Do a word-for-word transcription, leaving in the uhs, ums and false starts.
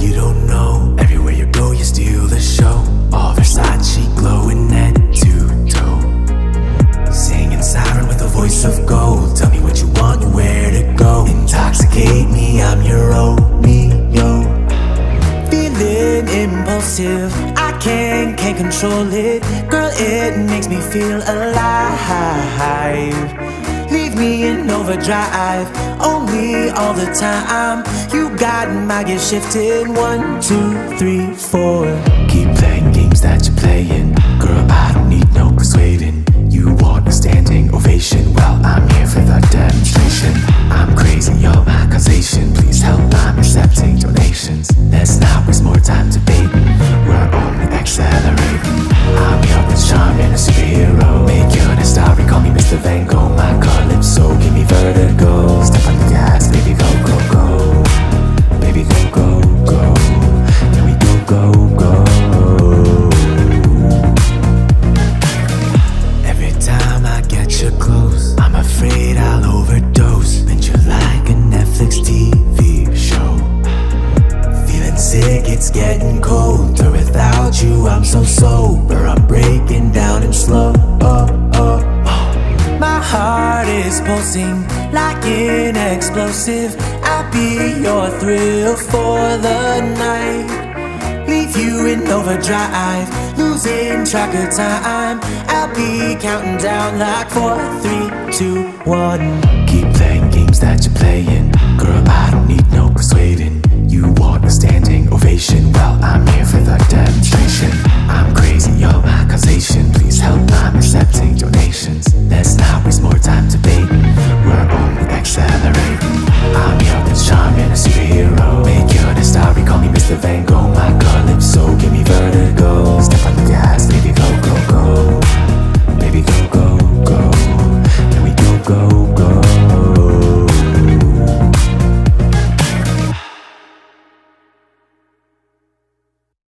You don't know, everywhere you go you steal the show. All Versace glowing head to toe, singing siren with a voice of gold. Tell me what you want and where to go. Intoxicate me, I'm your Romeo. Feeling impulsive, I can't, can't control it. Girl, it makes me feel alive. Leave me in overdrive, only all the time. You got my gear shifted, one, two, three, four. Keep playing games that you're playing. Girl, I don't need no persuading. You want a standing ovation, well, I'm here for the demonstration. I'm crazy, you're my causation. Please help, I'm accepting donations. Let's not waste more time debating, we're only accelerating. I'm your Prince Charming, a superhero. Make you the star, call me Mister Van Gogh. My calypso, give me vertigo. Step on the gas, baby, go, go, go. Baby, go, go, go. Can we go, go, go? Every time I get you close, I'm afraid I'll overdose. Bend you like a Netflix T V show. Feeling sick, it's getting colder. Without you, I'm so sober. I'm breaking down in slow. Oh, oh, oh. My heart is pulsing like an explosive. I'll be your thrill for the night. Leave you in overdrive, losing track of time. I'll be counting down like four, three, two, one. Keep playing games that you're playing. Girl, I don't need no persuading. You want a standing ovation, well, I'm here for the demonstration. I'm crazy, you're my causation.